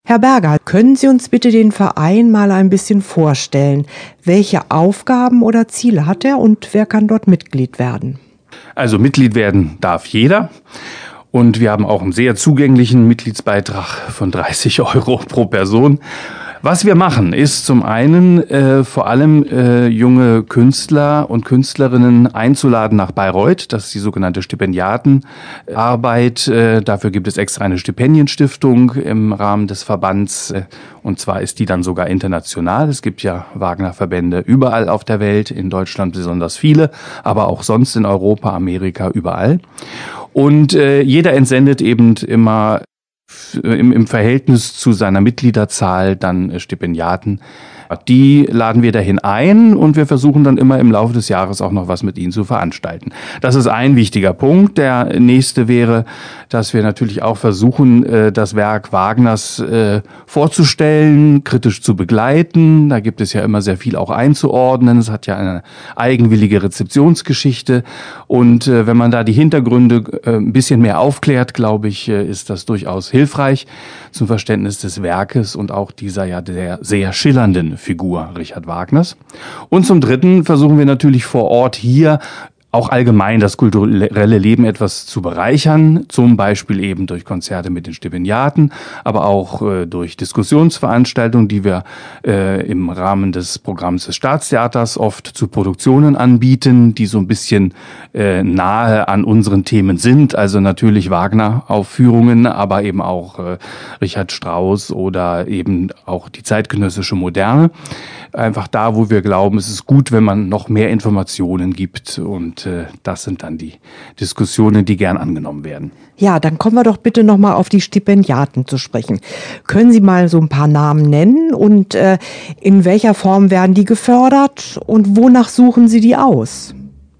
Herr Berger, können Sie uns bitte den Verein mal ein bisschen vorstellen? Welche Aufgaben oder Ziele hat er und wer kann dort Mitglied werden? Also Mitglied werden darf jeder. Und wir haben auch einen sehr zugänglichen Mitgliedsbeitrag von 30 € pro Person. Was wir machen, ist zum einen vor allem junge Künstler und Künstlerinnen einzuladen nach Bayreuth. Das ist die sogenannte Stipendiatenarbeit. Dafür gibt es extra eine Stipendienstiftung im Rahmen des Verbands. Und zwar ist die dann sogar international. Es gibt ja Wagner-Verbände überall auf der Welt, in Deutschland besonders viele, aber auch sonst in Europa, Amerika, überall. Und jeder entsendet eben immer im Verhältnis zu seiner Mitgliederzahl dann Stipendiaten. Die laden wir dahin ein und wir versuchen dann immer im Laufe des Jahres auch noch was mit ihnen zu veranstalten. Das ist ein wichtiger Punkt. Der nächste wäre, dass wir natürlich auch versuchen, das Werk Wagners vorzustellen, kritisch zu begleiten. Da gibt es ja immer sehr viel auch einzuordnen. Es hat ja eine eigenwillige Rezeptionsgeschichte. Und wenn man da die Hintergründe ein bisschen mehr aufklärt, glaube ich, ist das durchaus hilfreich zum Verständnis des Werkes und auch dieser ja sehr schillernden Figur Richard Wagners. Und zum Dritten versuchen wir natürlich vor Ort hier auch allgemein das kulturelle Leben etwas zu bereichern, zum Beispiel eben durch Konzerte mit den Stipendiaten, aber auch durch Diskussionsveranstaltungen, die wir im Rahmen des Programms des Staatstheaters oft zu Produktionen anbieten, die so ein bisschen nahe an unseren Themen sind. Also natürlich Wagner-Aufführungen, aber eben auch Richard Strauss oder eben auch die zeitgenössische Moderne. Einfach da, wo wir glauben, es ist gut, wenn man noch mehr Informationen gibt, und das sind dann die Diskussionen, die gern angenommen werden. Ja, dann kommen wir doch bitte nochmal auf die Stipendiaten zu sprechen. Können Sie mal so ein paar Namen nennen und in welcher Form werden die gefördert und wonach suchen Sie die aus?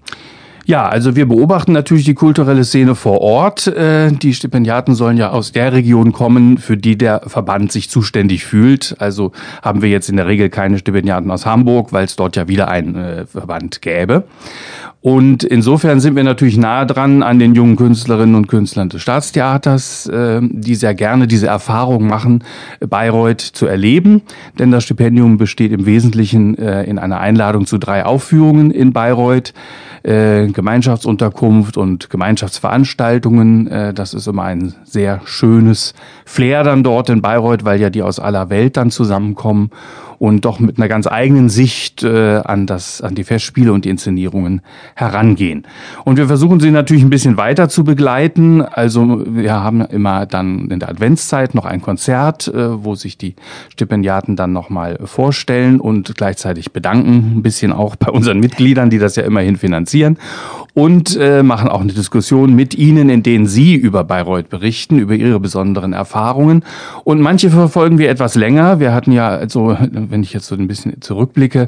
Ja, also wir beobachten natürlich die kulturelle Szene vor Ort. Die Stipendiaten sollen ja aus der Region kommen, für die der Verband sich zuständig fühlt. Also haben wir jetzt in der Regel keine Stipendiaten aus Hamburg, weil es dort ja wieder einen Verband gäbe. Und insofern sind wir natürlich nahe dran an den jungen Künstlerinnen und Künstlern des Staatstheaters, die sehr gerne diese Erfahrung machen, Bayreuth zu erleben. Denn das Stipendium besteht im Wesentlichen in einer Einladung zu 3 Aufführungen in Bayreuth, Gemeinschaftsunterkunft und Gemeinschaftsveranstaltungen. Das ist immer ein sehr schönes Flair dann dort in Bayreuth, weil ja die aus aller Welt dann zusammenkommen und doch mit einer ganz eigenen Sicht an die Festspiele und die Inszenierungen herangehen. Und wir versuchen sie natürlich ein bisschen weiter zu begleiten. Also wir haben immer dann in der Adventszeit noch ein Konzert, wo sich die Stipendiaten dann nochmal vorstellen und gleichzeitig bedanken, ein bisschen auch bei unseren Mitgliedern, die das ja immerhin finanzieren. Und machen auch eine Diskussion mit ihnen, in denen sie über Bayreuth berichten, über ihre besonderen Erfahrungen. Und manche verfolgen wir etwas länger. Wir hatten ja, also, wenn ich jetzt so ein bisschen zurückblicke,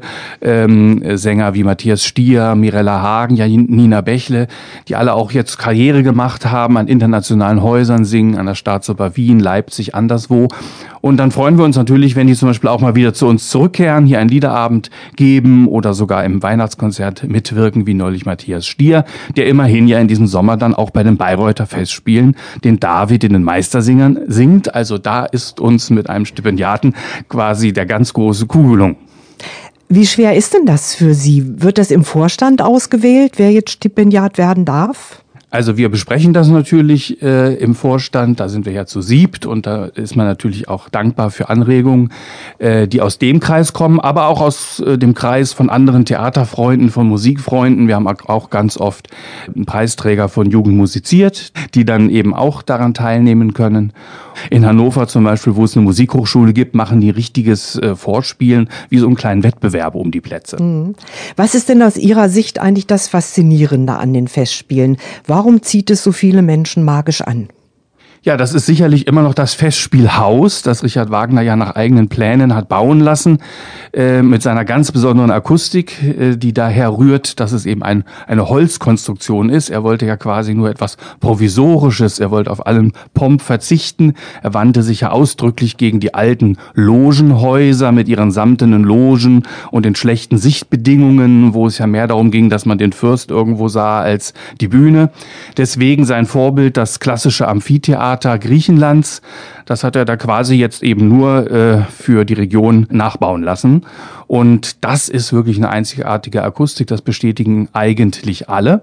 Sänger wie Matthias Stier, Mirella Hagen, ja, Nina Bächle, die alle auch jetzt Karriere gemacht haben, an internationalen Häusern singen, an der Staatsoper Wien, Leipzig, anderswo. Und dann freuen wir uns natürlich, wenn die zum Beispiel auch mal wieder zu uns zurückkehren, hier einen Liederabend geben oder sogar im Weihnachtskonzert mitwirken, wie neulich Matthias Stier, der immerhin ja in diesem Sommer dann auch bei den Bayreuther Festspielen den David in den Meistersingern singt. Also da ist uns mit einem Stipendiaten quasi der ganz große Kuh gelungen. Wie schwer ist denn das für Sie? Wird das im Vorstand ausgewählt, wer jetzt Stipendiat werden darf? Also wir besprechen das natürlich im Vorstand, da sind wir ja zu 7 und da ist man natürlich auch dankbar für Anregungen, die aus dem Kreis kommen, aber auch aus dem Kreis von anderen Theaterfreunden, von Musikfreunden. Wir haben auch ganz oft einen Preisträger von Jugend musiziert, die dann eben auch daran teilnehmen können. In Hannover zum Beispiel, wo es eine Musikhochschule gibt, machen die richtiges Vorspielen, wie so einen kleinen Wettbewerb um die Plätze. Was ist denn aus Ihrer Sicht eigentlich das Faszinierende an den Festspielen? Warum zieht es so viele Menschen magisch an? Ja, das ist sicherlich immer noch das Festspielhaus, das Richard Wagner ja nach eigenen Plänen hat bauen lassen, mit seiner ganz besonderen Akustik, die daher rührt, dass es eben eine Holzkonstruktion ist. Er wollte ja quasi nur etwas Provisorisches, er wollte auf allen Pomp verzichten. Er wandte sich ja ausdrücklich gegen die alten Logenhäuser mit ihren samtenen Logen und den schlechten Sichtbedingungen, wo es ja mehr darum ging, dass man den Fürst irgendwo sah als die Bühne. Deswegen sein Vorbild, das klassische Amphitheater, Theater Griechenlands. Das hat er da quasi jetzt eben nur für die Region nachbauen lassen. Und das ist wirklich eine einzigartige Akustik, das bestätigen eigentlich alle.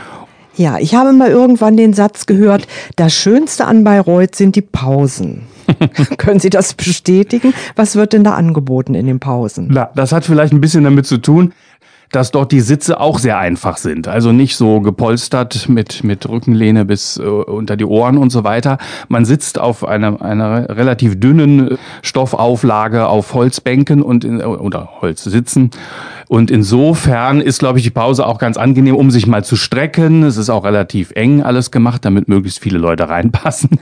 Ja, ich habe mal irgendwann den Satz gehört, das Schönste an Bayreuth sind die Pausen. Können Sie das bestätigen? Was wird denn da angeboten in den Pausen? Na, das hat vielleicht ein bisschen damit zu tun, dass dort die Sitze auch sehr einfach sind. Also nicht so gepolstert mit Rückenlehne bis unter die Ohren und so weiter. Man sitzt auf einer relativ dünnen Stoffauflage auf Holzbänken oder Holzsitzen. Und insofern ist, glaube ich, die Pause auch ganz angenehm, um sich mal zu strecken. Es ist auch relativ eng alles gemacht, damit möglichst viele Leute reinpassen.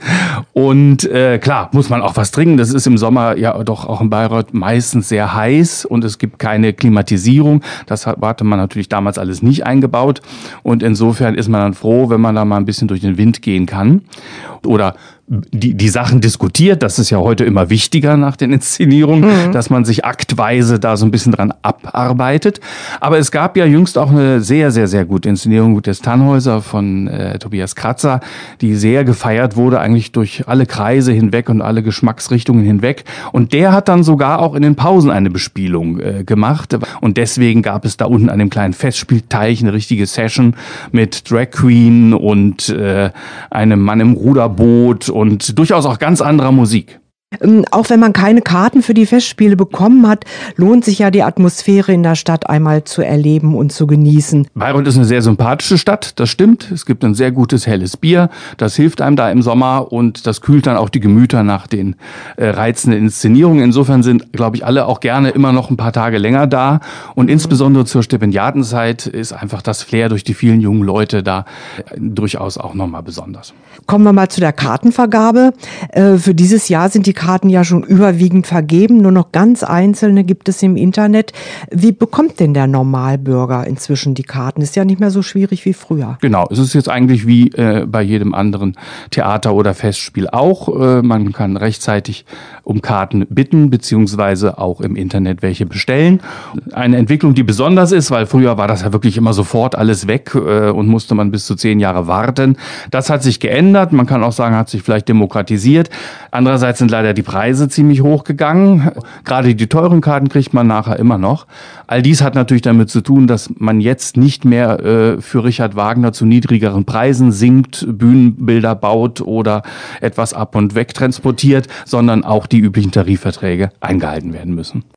Und klar, muss man auch was trinken. Das ist im Sommer ja doch auch in Bayreuth meistens sehr heiß und es gibt keine Klimatisierung. Das hatte man natürlich damals alles nicht eingebaut. Und insofern ist man dann froh, wenn man da mal ein bisschen durch den Wind gehen kann. Oder die Sachen diskutiert, das ist ja heute immer wichtiger nach den Inszenierungen, dass man sich aktweise da so ein bisschen dran abarbeitet. Aber es gab ja jüngst auch eine sehr, sehr, sehr gute Inszenierung des Tannhäuser von Tobias Kratzer, die sehr gefeiert wurde, eigentlich durch alle Kreise hinweg und alle Geschmacksrichtungen hinweg. Und der hat dann sogar auch in den Pausen eine Bespielung gemacht. Und deswegen gab es da unten an dem kleinen Festspielteich eine richtige Session mit Drag Queen und einem Mann im Ruderboot und durchaus auch ganz anderer Musik. Auch wenn man keine Karten für die Festspiele bekommen hat, lohnt sich ja die Atmosphäre in der Stadt einmal zu erleben und zu genießen. Bayreuth ist eine sehr sympathische Stadt, das stimmt. Es gibt ein sehr gutes helles Bier, das hilft einem da im Sommer und das kühlt dann auch die Gemüter nach den reizenden Inszenierungen. Insofern sind, glaube ich, alle auch gerne immer noch ein paar Tage länger da und insbesondere zur Stipendiatenzeit ist einfach das Flair durch die vielen jungen Leute da durchaus auch nochmal besonders. Kommen wir mal zu der Kartenvergabe. Für dieses Jahr sind die Karten ja schon überwiegend vergeben, nur noch ganz einzelne gibt es im Internet. Wie bekommt denn der Normalbürger inzwischen die Karten? Ist ja nicht mehr so schwierig wie früher. Genau, es ist jetzt eigentlich wie bei jedem anderen Theater oder Festspiel auch. Man kann rechtzeitig um Karten bitten, beziehungsweise auch im Internet welche bestellen. Eine Entwicklung, die besonders ist, weil früher war das ja wirklich immer sofort alles weg und musste man bis zu 10 Jahre warten. Das hat sich geändert, man kann auch sagen, hat sich vielleicht demokratisiert. Andererseits sind leider die Preise ziemlich hochgegangen. Gerade die teuren Karten kriegt man nachher immer noch. All dies hat natürlich damit zu tun, dass man jetzt nicht mehr für Richard Wagner zu niedrigeren Preisen singt, Bühnenbilder baut oder etwas ab und weg transportiert, sondern auch die üblichen Tarifverträge eingehalten werden müssen.